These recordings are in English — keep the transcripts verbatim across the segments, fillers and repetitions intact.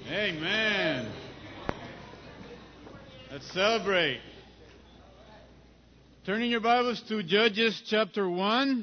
Amen. Let's celebrate. Turning your Bibles to Judges chapter one.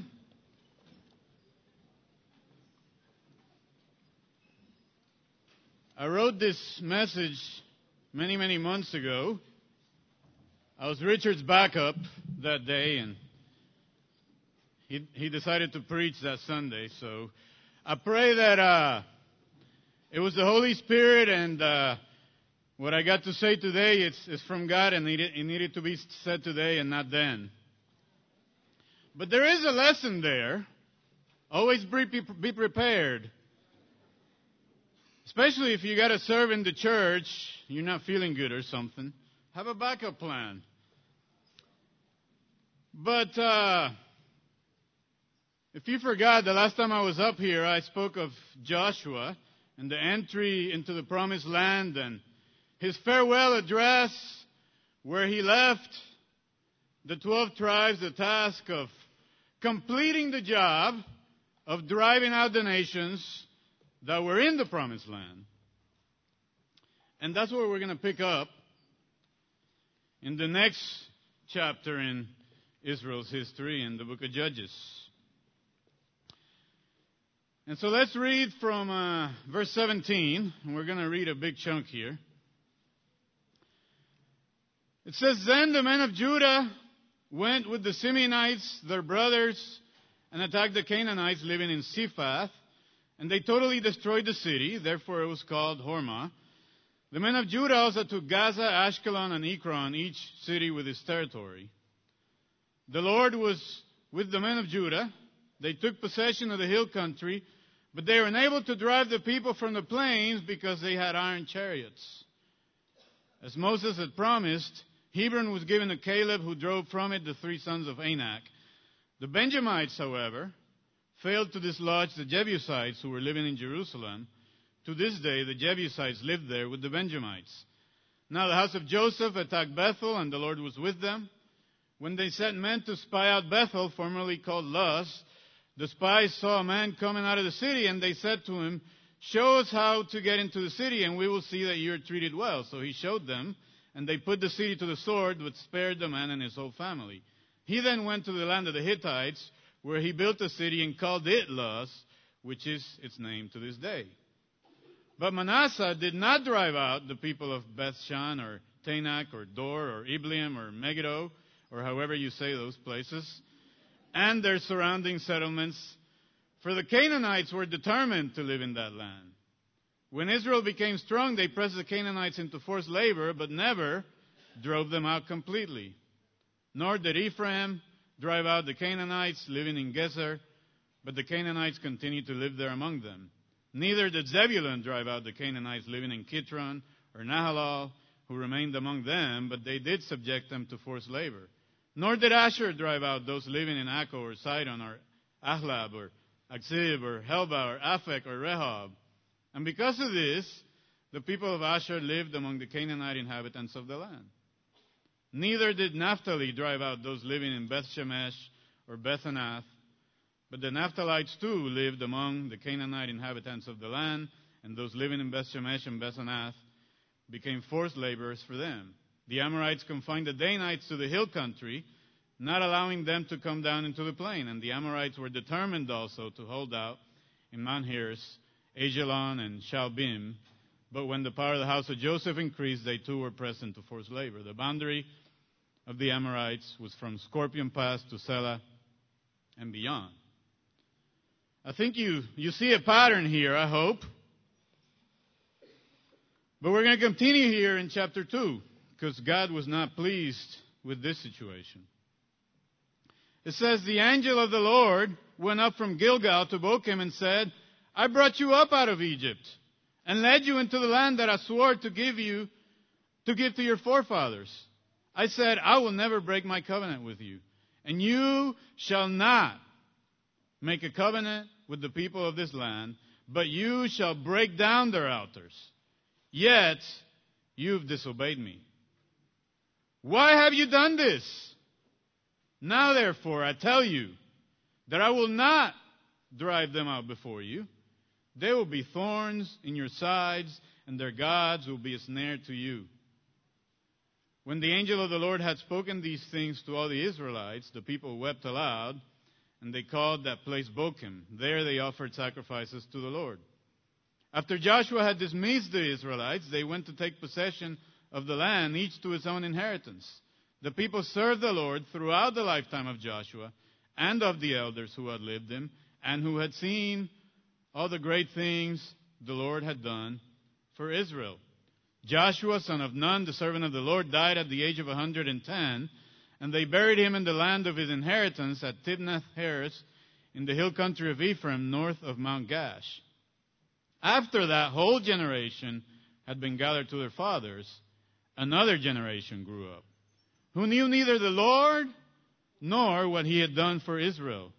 I wrote this message many, many months ago. I was Richard's backup that day, and he, he decided to preach that Sunday. So I pray that uh, it was the Holy Spirit, and uh, what I got to say today is, is from God, and it, it needed to be said today and not then. But there is a lesson there. Always be, be prepared. Especially if you got to serve in the church, you're not feeling good or something. Have a backup plan. But uh, if you forgot, the last time I was up here, I spoke of Joshua and the entry into the Promised Land and his farewell address where he left the twelve tribes the task of completing the job of driving out the nations that were in the Promised Land. And that's where we're going to pick up in the next chapter in Israel's history in the book of Judges. And so let's read from uh, verse seventeen, and we're going to read a big chunk here. It says, Then the men of Judah went with the Simeonites, their brothers, and attacked the Canaanites living in Sephath, and they totally destroyed the city, therefore it was called Hormah. The men of Judah also took Gaza, Ashkelon, and Ekron, each city with its territory. The Lord was with the men of Judah. They took possession of the hill country, but they were unable to drive the people from the plains because they had iron chariots. As Moses had promised, Hebron was given to Caleb, who drove from it the three sons of Anak. The Benjamites, however, failed to dislodge the Jebusites who were living in Jerusalem. To this day, the Jebusites lived there with the Benjamites. Now the house of Joseph attacked Bethel, and the Lord was with them. When they sent men to spy out Bethel, formerly called Luz, the spies saw a man coming out of the city, and they said to him, Show us how to get into the city, and we will see that you are treated well. So he showed them, and they put the city to the sword, but spared the man and his whole family. He then went to the land of the Hittites, where he built a city and called it Luz, which is its name to this day. But Manasseh did not drive out the people of Bethshan or Tanakh or Dor or Ibleam or Megiddo, or however you say those places, and their surrounding settlements, for the Canaanites were determined to live in that land. When Israel became strong, they pressed the Canaanites into forced labor, but never drove them out completely. Nor did Ephraim drive out the Canaanites living in Gezer, but the Canaanites continued to live there among them. Neither did Zebulun drive out the Canaanites living in Kitron or Nahalal, who remained among them, but they did subject them to forced labor. Nor did Asher drive out those living in Akko or Sidon or Ahlab or Akzib or Helba or Aphek or Rehob. And because of this, the people of Asher lived among the Canaanite inhabitants of the land. Neither did Naphtali drive out those living in Beth Shemesh or Bethanath, but the Naphtalites too lived among the Canaanite inhabitants of the land, and those living in Beth Shemesh and Bethanath became forced laborers for them. The Amorites confined the Danites to the hill country, not allowing them to come down into the plain, and the Amorites were determined also to hold out in Mount Heres, Ajalon, and Shalbim. But when the power of the house of Joseph increased, they too were pressed into forced labor. The boundary of the Amorites was from Scorpion Pass to Selah and beyond. I think you, you see a pattern here, I hope. But we're going to continue here in chapter two, because God was not pleased with this situation. It says, The angel of the Lord went up from Gilgal to Bochim and said, I brought you up out of Egypt and led you into the land that I swore to give you, to give to your forefathers. I said, I will never break my covenant with you, and you shall not make a covenant with the people of this land, but you shall break down their altars. Yet you've disobeyed me. Why have you done this? Now therefore I tell you that I will not drive them out before you. They will be thorns in your sides, and their gods will be a snare to you. When the angel of the Lord had spoken these things to all the Israelites, the people wept aloud, and they called that place Bochim. There they offered sacrifices to the Lord. After Joshua had dismissed the Israelites, they went to take possession of the land, each to his own inheritance. The people served the Lord throughout the lifetime of Joshua and of the elders who had lived him and who had seen all the great things the Lord had done for Israel. Joshua, son of Nun, the servant of the Lord, died at the age of one hundred ten, and they buried him in the land of his inheritance at Timnath-Heres in the hill country of Ephraim, north of Mount Gash. After that whole generation had been gathered to their fathers, another generation grew up, who knew neither the Lord nor what he had done for Israel.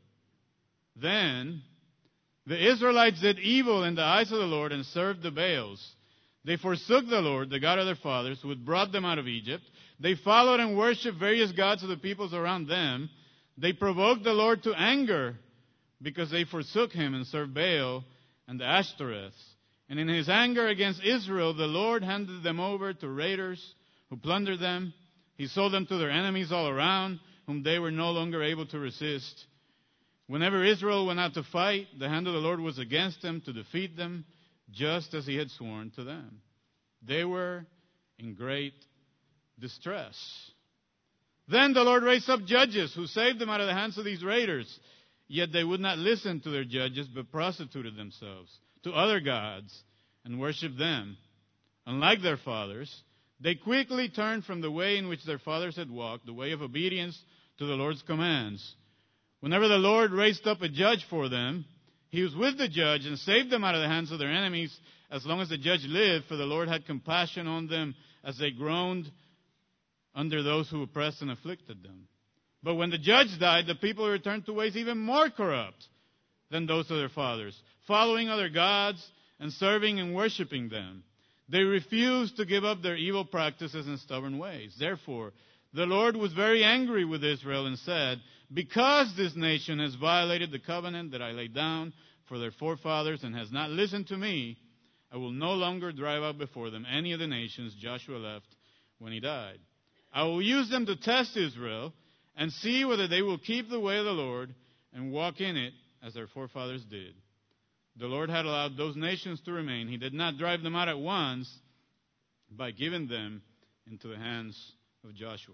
Then the Israelites did evil in the eyes of the Lord and served the Baals. They forsook the Lord, the God of their fathers, who had brought them out of Egypt. They followed and worshipped various gods of the peoples around them. They provoked the Lord to anger because they forsook him and served Baal and the Ashtoreths. And in his anger against Israel, the Lord handed them over to raiders who plundered them. He sold them to their enemies all around, whom they were no longer able to resist. Whenever Israel went out to fight, the hand of the Lord was against them to defeat them, just as he had sworn to them. They were in great distress. Then the Lord raised up judges who saved them out of the hands of these raiders. Yet they would not listen to their judges, but prostituted themselves to other gods and worshipped them. Unlike their fathers, they quickly turned from the way in which their fathers had walked, the way of obedience to the Lord's commands. Whenever the Lord raised up a judge for them, he was with the judge and saved them out of the hands of their enemies as long as the judge lived, for the Lord had compassion on them as they groaned under those who oppressed and afflicted them. But when the judge died, the people returned to ways even more corrupt than those of their fathers, following other gods and serving and worshiping them. They refused to give up their evil practices and stubborn ways. Therefore, the Lord was very angry with Israel and said, because this nation has violated the covenant that I laid down for their forefathers and has not listened to me, I will no longer drive out before them any of the nations Joshua left when he died. I will use them to test Israel and see whether they will keep the way of the Lord and walk in it as their forefathers did. The Lord had allowed those nations to remain. He did not drive them out at once by giving them into the hands of Joshua.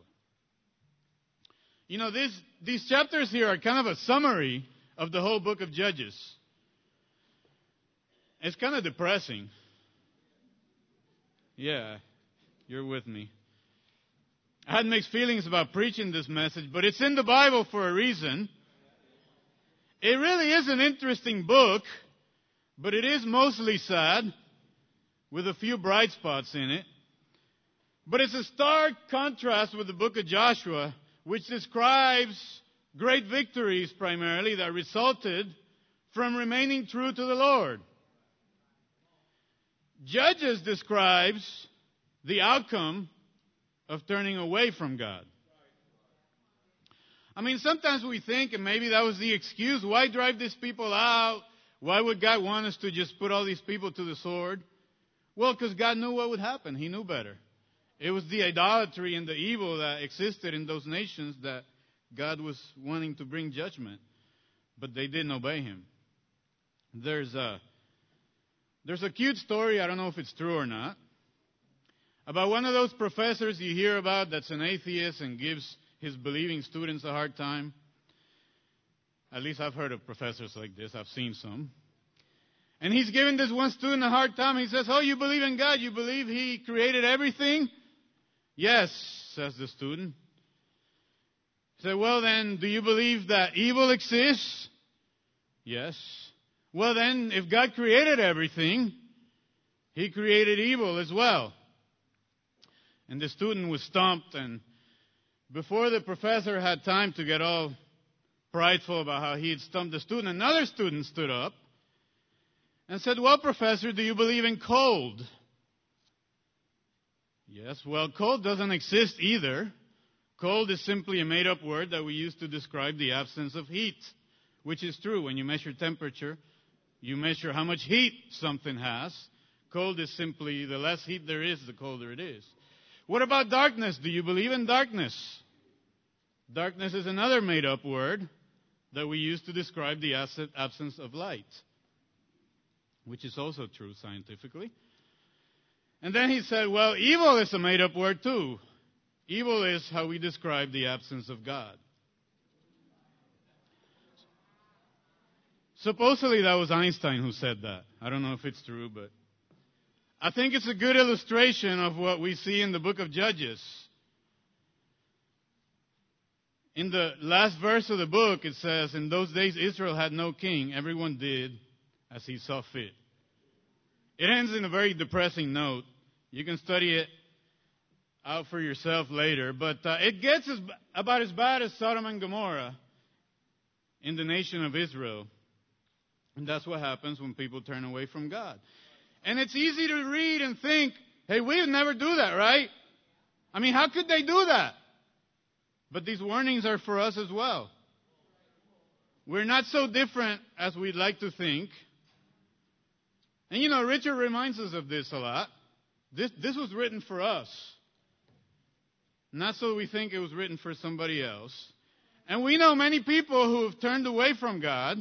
You know, these, these chapters here are kind of a summary of the whole book of Judges. It's kind of depressing. Yeah, you're with me. I had mixed feelings about preaching this message, but it's in the Bible for a reason. It really is an interesting book, but it is mostly sad, with a few bright spots in it. But it's a stark contrast with the book of Joshua, which describes great victories primarily that resulted from remaining true to the Lord. Judges describes the outcome of turning away from God. I mean, sometimes we think, and maybe that was the excuse, why drive these people out? Why would God want us to just put all these people to the sword? Well, because God knew what would happen. He knew better. It was the idolatry and the evil that existed in those nations that God was wanting to bring judgment. But they didn't obey him. There's a, there's a cute story, I don't know if it's true or not, about one of those professors you hear about that's an atheist and gives his believing students a hard time. At least I've heard of professors like this. I've seen some. And he's giving this one student a hard time. He says, oh, you believe in God? You believe he created everything? Yes, says the student. He said, well then, do you believe that evil exists? Yes. Well then, if God created everything, he created evil as well. And the student was stumped, and before the professor had time to get all prideful about how he had stumped the student, another student stood up and said, well, professor, do you believe in cold? Yes, well, cold doesn't exist either. Cold is simply a made-up word that we use to describe the absence of heat, which is true. When you measure temperature, You measure how much heat something has. Cold is simply the less heat there is, the colder it is. What about darkness? Do you believe in darkness? Darkness is another made-up word that we use to describe the absence of light, which is also true scientifically. And then he said, well, evil is a made-up word too. Evil is how we describe the absence of God. Supposedly that was Einstein who said that. I don't know if it's true, but I think it's a good illustration of what we see in the book of Judges. In the last verse of the book, it says, in those days Israel had no king. Everyone did as he saw fit. It ends in a very depressing note. You can study it out for yourself later. But uh, it gets as, about as bad as Sodom and Gomorrah in the nation of Israel. And that's what happens when people turn away from God. And it's easy to read and think, hey, we would never do that, right? I mean, how could they do that? But these warnings are for us as well. We're not so different as we'd like to think. And you know, Richard reminds us of this a lot. This, this was written for us. Not so we think it was written for somebody else. And we know many people who have turned away from God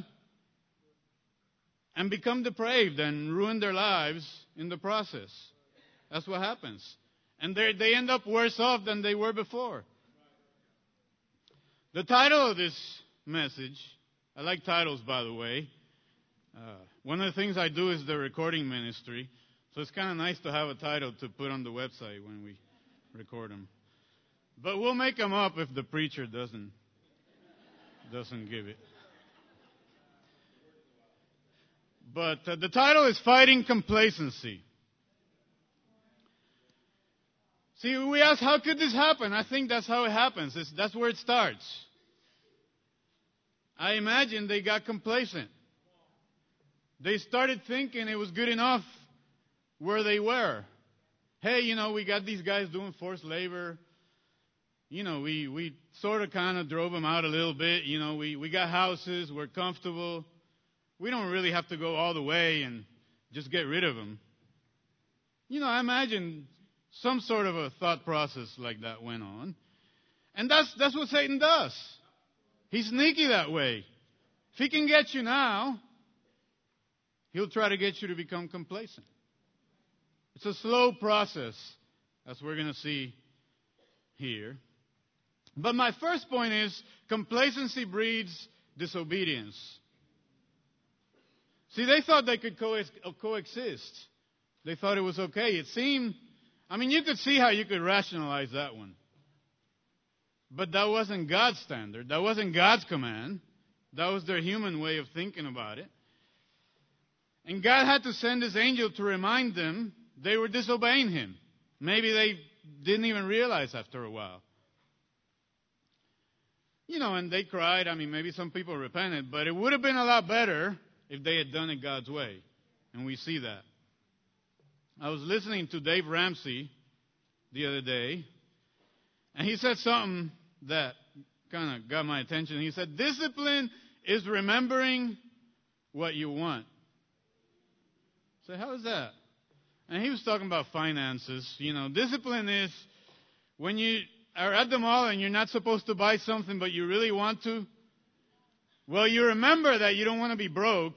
and become depraved and ruin their lives in the process. That's what happens. And they they end up worse off than they were before. The title of this message, I like titles, by the way. Uh, one of the things I do is the recording ministry, so it's kind of nice to have a title to put on the website when we record them. But we'll make them up if the preacher doesn't doesn't give it. But uh, the title is Fighting Complacency. See, we ask, how could this happen? I think that's how it happens. It's, that's where it starts. I imagine they got complacent. They started thinking it was good enough where they were. Hey, you know, we got these guys doing forced labor. You know, we, we sort of kind of drove them out a little bit. You know, we, we got houses. We're comfortable. We don't really have to go all the way and just get rid of them. You know, I imagine some sort of a thought process like that went on. And that's that's what Satan does. He's sneaky that way. If he can get you now, he'll try to get you to become complacent. It's a slow process, as we're going to see here. But my first point is, complacency breeds disobedience. See, they thought they could co- coexist. They thought it was okay. It seemed, I mean, you could see how you could rationalize that one. But that wasn't God's standard. That wasn't God's command. That was their human way of thinking about it. And God had to send His angel to remind them they were disobeying Him. Maybe they didn't even realize after a while. You know, and they cried. I mean, maybe some people repented, but it would have been a lot better if they had done it God's way. And we see that. I was listening to Dave Ramsey the other day, and he said something that kind of got my attention. He said, discipline is remembering what you want. So how is that? And he was talking about finances. You know, discipline is when you are at the mall and you're not supposed to buy something, but you really want to. Well, you remember that you don't want to be broke.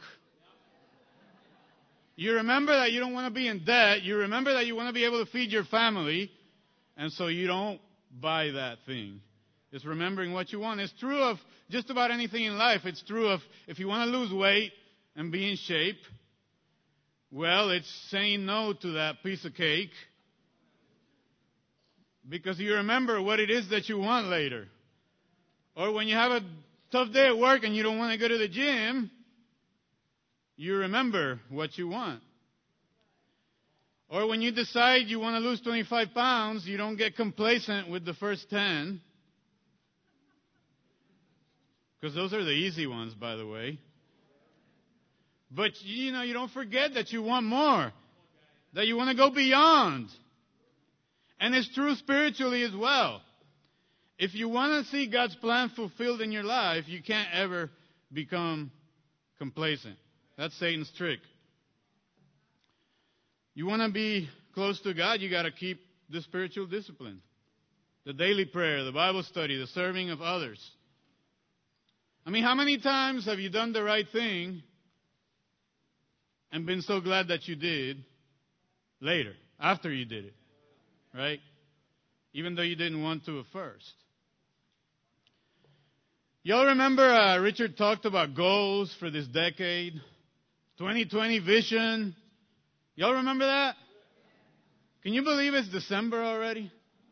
You remember that you don't want to be in debt. You remember that you want to be able to feed your family. And so you don't buy that thing. It's remembering what you want. It's true of just about anything in life. It's true of if you want to lose weight and be in shape. Well, it's saying no to that piece of cake. Because you remember what it is that you want later. Or when you have a tough day at work and you don't want to go to the gym, you remember what you want. Or when you decide you want to lose twenty-five pounds, you don't get complacent with the first ten. Because those are the easy ones, by the way. But, you know, you don't forget that you want more. That you want to go beyond. And it's true spiritually as well. If you want to see God's plan fulfilled in your life, you can't ever become complacent. That's Satan's trick. You want to be close to God, you got to keep the spiritual discipline. The daily prayer, the Bible study, the serving of others. I mean, how many times have you done the right thing and been so glad that you did later, after you did it, right? Even though you didn't want to at first. Y'all remember uh, Richard talked about goals for this decade? twenty twenty vision. Y'all remember that? Can you believe it's December already?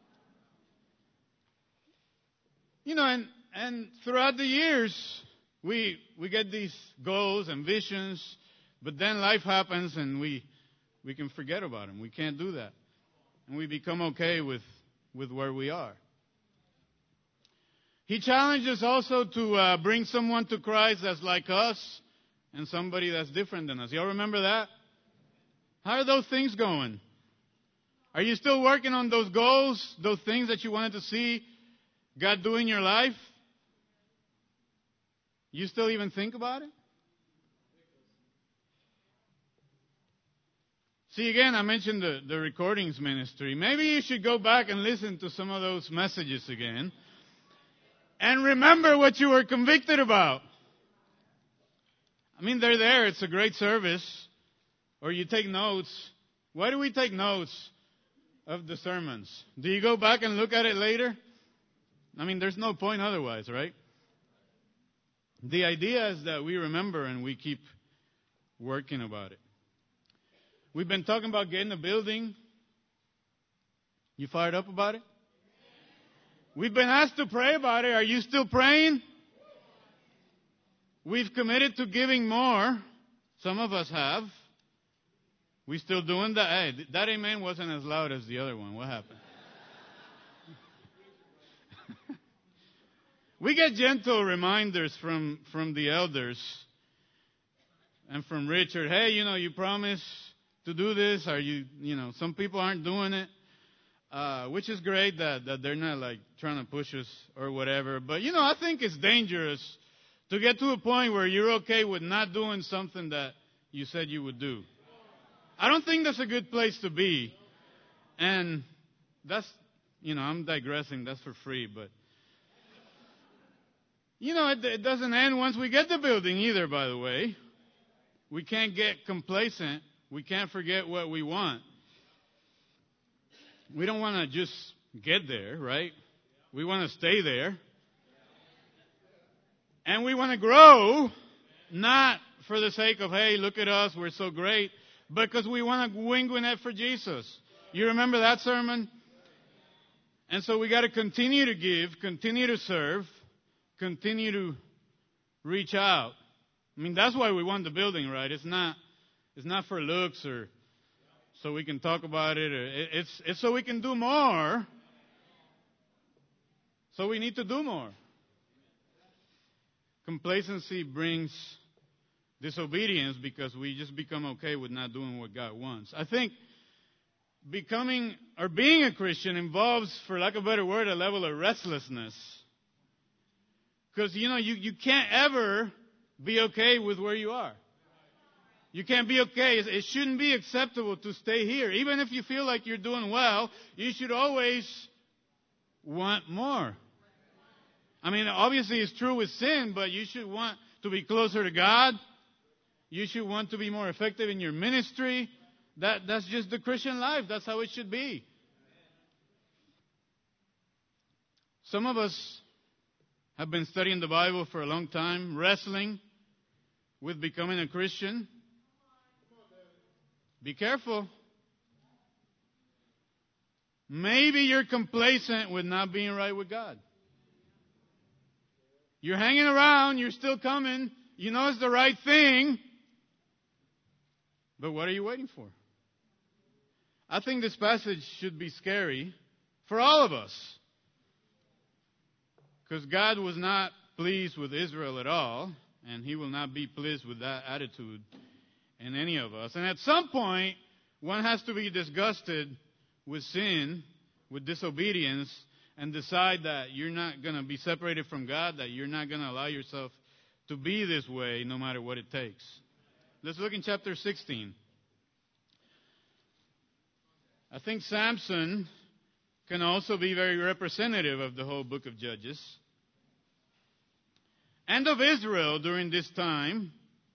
You know, and, and throughout the years, we we get these goals and visions, but then life happens and we we can forget about them. We can't do that. And we become okay with, with where we are. He challenged us also to uh, bring someone to Christ that's like us and somebody that's different than us. Y'all remember that? How are those things going? Are you still working on those goals, those things that you wanted to see God do in your life? You still even think about it? See, again, I mentioned the, the recordings ministry. Maybe you should go back and listen to some of those messages again. And remember what you were convicted about. I mean, they're there. It's a great service. Or you take notes. Why do we take notes of the sermons? Do you go back and look at it later? I mean, there's no point otherwise, right? The idea is that we remember and we keep working about it. We've been talking about getting a building. You fired up about it? We've been asked to pray about it. Are you still praying? We've committed to giving more. Some of us have. We still doing that? Hey, that amen wasn't as loud as the other one. What happened? We get gentle reminders from, from the elders and from Richard. Hey, you know, you promised to do this. Are you, you know, some people aren't doing it. Uh, which is great that, that they're not like trying to push us or whatever. But, you know, I think it's dangerous to get to a point where you're okay with not doing something that you said you would do. I don't think that's a good place to be. And that's, you know, I'm digressing. That's for free. But, you know, it, it doesn't end once we get the building either, by the way. We can't get complacent. We can't forget what we want. We don't want to just get there, right? We want to stay there. And we want to grow, not for the sake of, hey, look at us, we're so great, but because we want to wing Gwinnett for Jesus. You remember that sermon? And so we got to continue to give, continue to serve, continue to reach out. I mean, that's why we want the building, right? It's not, it's not for looks or so we can talk about it. Or it's, it's so we can do more. So we need to do more. Complacency brings disobedience because we just become okay with not doing what God wants. I think becoming or being a Christian involves, for lack of a better word, a level of restlessness. Because, you know, you, you can't ever be okay with where you are. You can't be okay. It shouldn't be acceptable to stay here. Even if you feel like you're doing well, you should always want more. I mean, obviously it's true with sin, but you should want to be closer to God. You should want to be more effective in your ministry. That, that's just the Christian life. That's how it should be. Some of us have been studying the Bible for a long time, wrestling with becoming a Christian. Be careful. Maybe you're complacent with not being right with God. You're hanging around, you're still coming, you know it's the right thing, but what are you waiting for? I think this passage should be scary for all of us. Because God was not pleased with Israel at all, and He will not be pleased with that attitude in any of us. And at some point, one has to be disgusted with sin, with disobedience, and decide that you're not going to be separated from God, that you're not going to allow yourself to be this way no matter what it takes. Let's look in chapter sixteen. I think Samson can also be very representative of the whole book of Judges and of Israel during this time,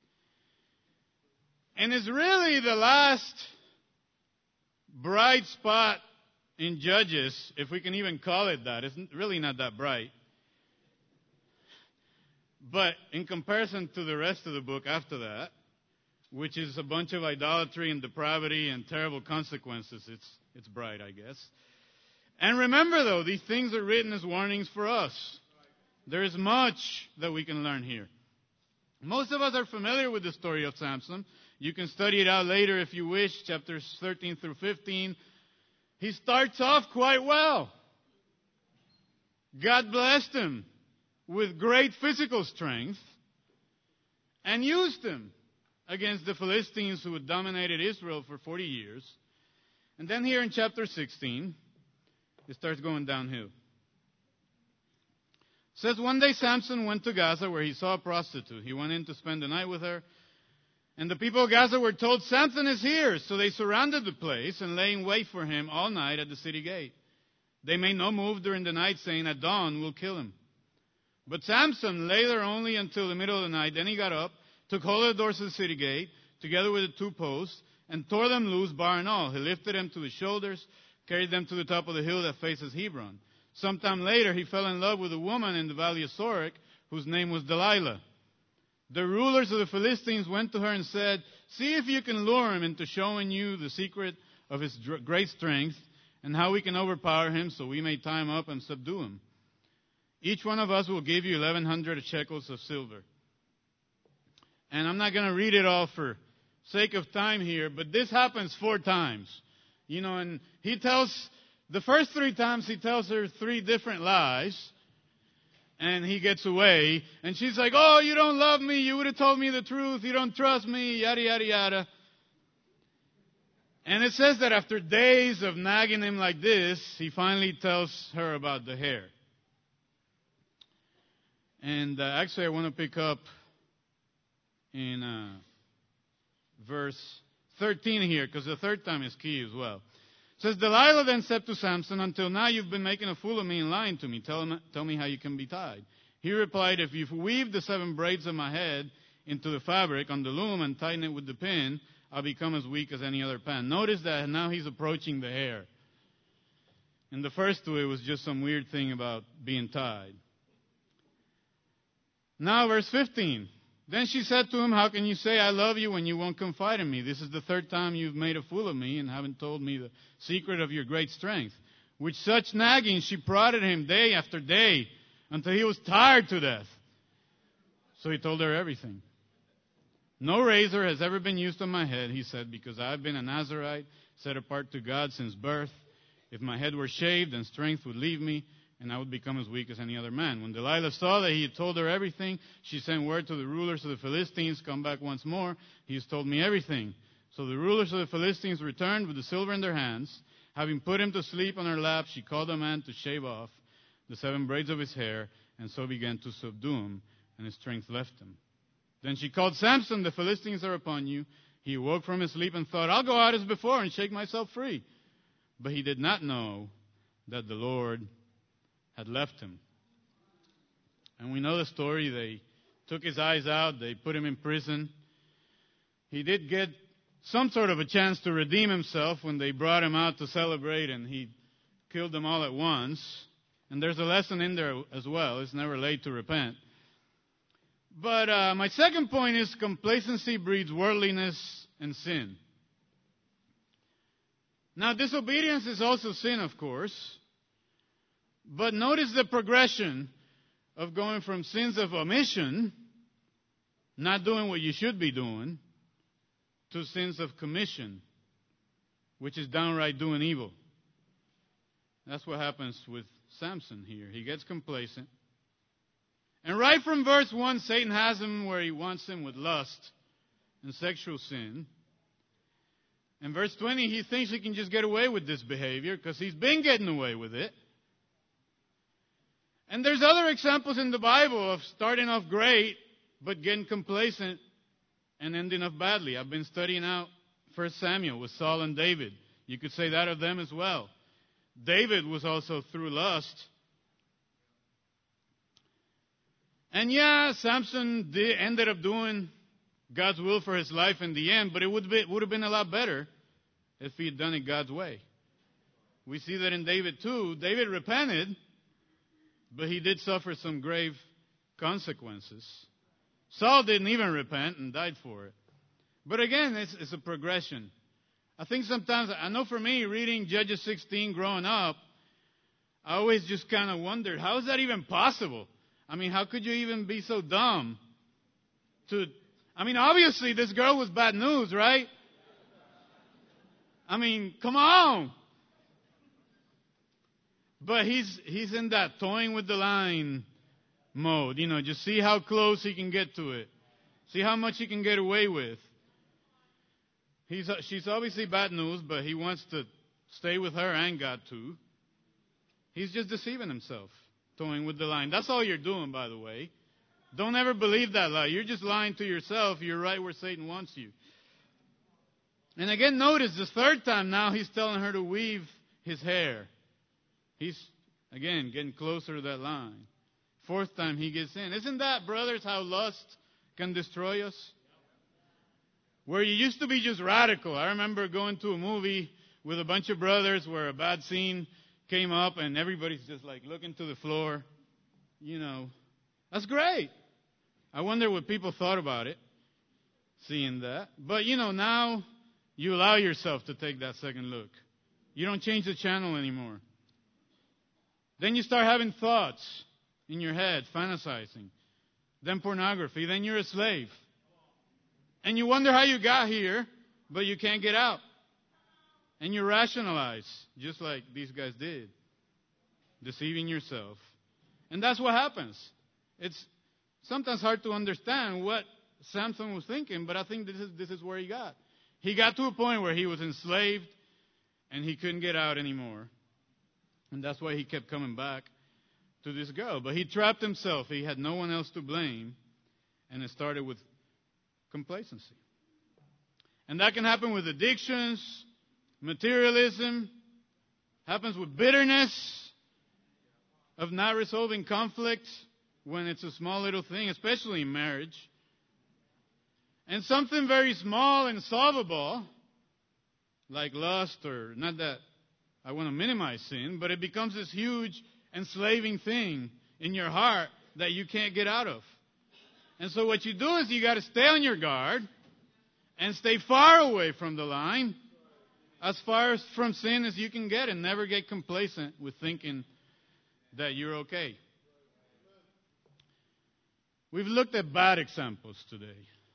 and is really the last bright spot in Judges, if we can even call it that. It's really not that bright. But in comparison to the rest of the book after that, which is a bunch of idolatry and depravity and terrible consequences, it's it's bright, I guess. And remember, though, these things are written as warnings for us. There is much that we can learn here. Most of us are familiar with the story of Samson. You can study it out later if you wish, chapters thirteen through fifteen. He starts off quite well. God blessed him with great physical strength and used him against the Philistines who had dominated Israel for forty years. And then here in chapter sixteen, it starts going downhill. It says, one day Samson went to Gaza where he saw a prostitute. He went in to spend the night with her. And the people of Gaza were told, Samson is here. So they surrounded the place and lay in wait for him all night at the city gate. They made no move during the night, saying, at dawn we'll kill him. But Samson lay there only until the middle of the night. Then he got up, took hold of the doors of the city gate, together with the two posts, and tore them loose, bar and all. He lifted them to his shoulders, carried them to the top of the hill that faces Hebron. Sometime later, he fell in love with a woman in the valley of Sorek, whose name was Delilah. The rulers of the Philistines went to her and said, see if you can lure him into showing you the secret of his great strength and how we can overpower him so we may tie him up and subdue him. Each one of us will give you eleven hundred shekels of silver. And I'm not going to read it all for sake of time here, but this happens four times. You know, and he tells, the first three times he tells her three different lies, and he gets away. And she's like, oh, you don't love me, you would have told me the truth, you don't trust me, yada, yada, yada. And it says that after days of nagging him like this, he finally tells her about the hair. And uh, actually, I want to pick up in uh, verse thirteen here, because the third time is key as well. It says, Delilah then said to Samson, until now you've been making a fool of me and lying to me. Tell, him, tell me how you can be tied. He replied, if you weave the seven braids of my head into the fabric on the loom and tighten it with the pin, I'll become as weak as any other pan. Notice that now he's approaching the hair. In the first two, it was just some weird thing about being tied. Now, verse fifteen. Then she said to him, how can you say I love you when you won't confide in me? This is the third time you've made a fool of me and haven't told me the secret of your great strength. With such nagging, she prodded him day after day until he was tired to death. So he told her everything. No razor has ever been used on my head, he said, because I've been a Nazirite, set apart to God since birth. If my head were shaved, then strength would leave me, and I would become as weak as any other man. When Delilah saw that he had told her everything, she sent word to the rulers of the Philistines, come back once more. He has told me everything. So the rulers of the Philistines returned with the silver in their hands. Having put him to sleep on her lap, she called a man to shave off the seven braids of his hair, and so began to subdue him, and his strength left him. Then she called Samson, the Philistines are upon you. He awoke from his sleep and thought, I'll go out as before and shake myself free. But he did not know that the Lord had left him. And we know the story. They took his eyes out. They put him in prison. He did get some sort of a chance to redeem himself when they brought him out to celebrate, and he killed them all at once. And there's a lesson in there as well. It's never late to repent. But uh, my second point is complacency breeds worldliness and sin. Now, disobedience is also sin, of course. But notice the progression of going from sins of omission, not doing what you should be doing, to sins of commission, which is downright doing evil. That's what happens with Samson here. He gets complacent. And right from verse one, Satan has him where he wants him with lust and sexual sin. In verse twenty, he thinks he can just get away with this behavior because he's been getting away with it. And there's other examples in the Bible of starting off great, but getting complacent and ending up badly. I've been studying out First Samuel with Saul and David. You could say that of them as well. David was also through lust. And yeah, Samson did, ended up doing God's will for his life in the end, but it would, be, would have been a lot better if he had done it God's way. We see that in David too. David repented, but he did suffer some grave consequences. Saul didn't even repent and died for it. But again, it's, it's a progression. I think sometimes, I know for me, reading Judges sixteen growing up, I always just kind of wondered, how is that even possible? I mean, how could you even be so dumb to... I mean, obviously, this girl was bad news, right? I mean, come on. But he's he's in that toying with the line mode. You know, just see how close he can get to it. See how much he can get away with. He's She's obviously bad news, but he wants to stay with her and God too. He's just deceiving himself, toying with the line. That's all you're doing, by the way. Don't ever believe that lie. You're just lying to yourself. You're right where Satan wants you. And again, notice the third time now he's telling her to weave his hair. He's, again, getting closer to that line. Fourth time he gets in. Isn't that, brothers, how lust can destroy us? Where you used to be just radical. I remember going to a movie with a bunch of brothers where a bad scene came up and everybody's just like looking to the floor. You know, that's great. I wonder what people thought about it, seeing that. But, you know, now you allow yourself to take that second look. You don't change the channel anymore. Then you start having thoughts in your head, fantasizing. Then pornography. Then you're a slave. And you wonder how you got here, but you can't get out. And you rationalize, just like these guys did, deceiving yourself. And that's what happens. It's sometimes hard to understand what Samson was thinking, but I think this is this is where he got. He got to a point where he was enslaved and he couldn't get out anymore. And that's why he kept coming back to this girl. But he trapped himself. He had no one else to blame. And it started with complacency. And that can happen with addictions, materialism, happens with bitterness of not resolving conflict when it's a small little thing, especially in marriage. And something very small and solvable, like lust, or not that I want to minimize sin, but it becomes this huge enslaving thing in your heart that you can't get out of. And so what you do is you got to stay on your guard and stay far away from the line, as far as from sin as you can get, and never get complacent with thinking that you're okay. We've looked at bad examples today.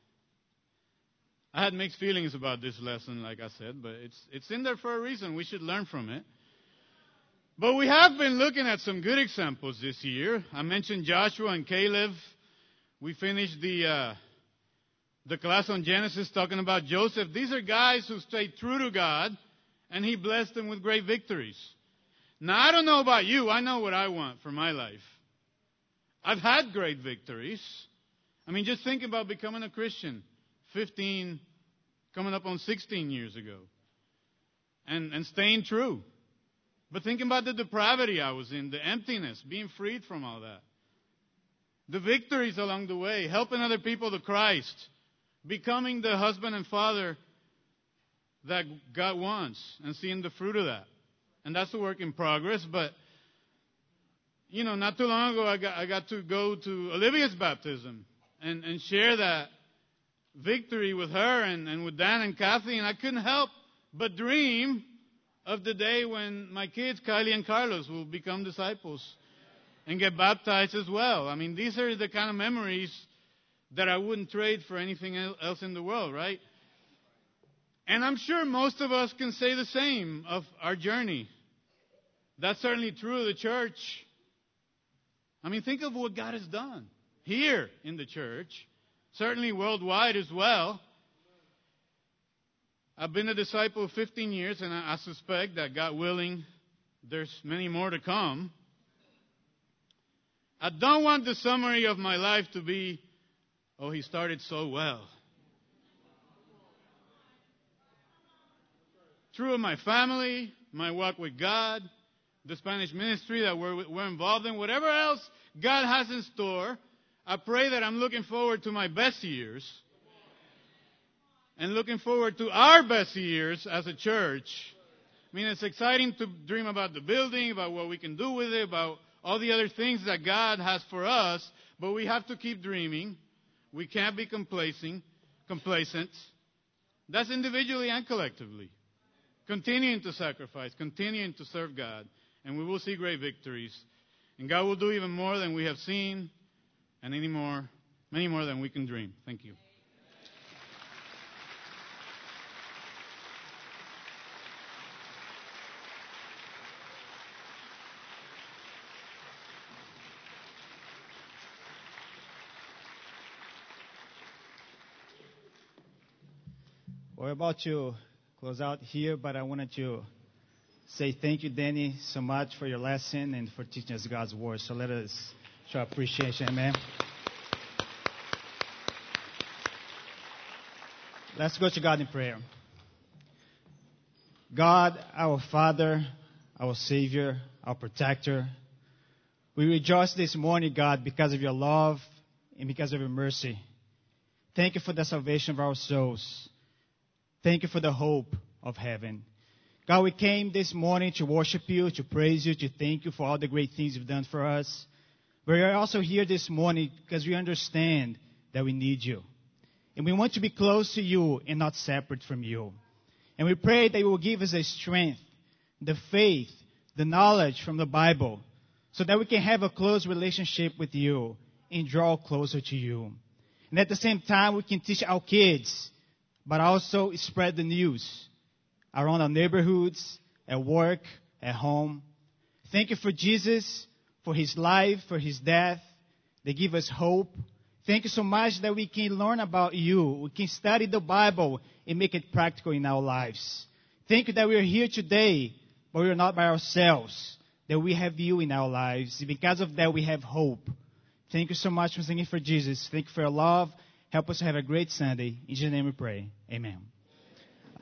I had mixed feelings about this lesson, like I said, but it's it's in there for a reason. We should learn from it. But we have been looking at some good examples this year. I mentioned Joshua and Caleb. We finished the uh, the class on Genesis talking about Joseph. These are guys who stayed true to God, and He blessed them with great victories. Now, I don't know about you. I know what I want for my life. I've had great victories. I mean, just think about becoming a Christian fifteen, coming up on sixteen years ago, and, and staying true. But think about the depravity I was in, the emptiness, being freed from all that. The victories along the way, helping other people to Christ, becoming the husband and father that God wants, and seeing the fruit of that. And that's a work in progress, but, you know, not too long ago I got, I got to go to Olivia's baptism and, and share that victory with her and, and with Dan and Kathy, and I couldn't help but dream of the day when my kids, Kylie and Carlos, will become disciples and get baptized as well. I mean, these are the kind of memories that I wouldn't trade for anything else in the world, right? And I'm sure most of us can say the same of our journey. That's certainly true of the church. I mean, think of what God has done here in the church, certainly worldwide as well. I've been a disciple fifteen years, and I suspect that, God willing, there's many more to come. I don't want the summary of my life to be, oh, he started so well. through my family, my walk with God, the Spanish ministry that we're, we're involved in, whatever else God has in store, I pray that I'm looking forward to my best years and looking forward to our best years as a church. I mean, it's exciting to dream about the building, about what we can do with it, about all the other things that God has for us, but we have to keep dreaming. We can't be complacent. complacent. That's individually and collectively. Continuing to sacrifice, continuing to serve God, and we will see great victories. And God will do even more than we have seen, and any more, many more than we can dream. Thank you. We're about to close out here, but I wanted to say thank you, Danny, so much for your lesson and for teaching us God's word. So let us show appreciation, amen. Let's go to God in prayer. God, our Father, our Savior, our Protector, we rejoice this morning, God, because of your love and because of your mercy. Thank you for the salvation of our souls. Thank you for the hope of heaven. God, we came this morning to worship you, to praise you, to thank you for all the great things you've done for us. We are also here this morning because we understand that we need you. And we want to be close to you and not separate from you. And we pray that you will give us the strength, the faith, the knowledge from the Bible, so that we can have a close relationship with you and draw closer to you. And at the same time, we can teach our kids, but also spread the news around our neighborhoods, at work, at home. Thank you for Jesus, for his life, for his death. They give us hope. Thank you so much that we can learn about you. We can study the Bible and make it practical in our lives. Thank you that we are here today, but we are not by ourselves, that we have you in our lives. Because of that, we have hope. Thank you so much for singing for Jesus. Thank you for your love. Help us to have a great Sunday. In Jesus' name we pray. Amen.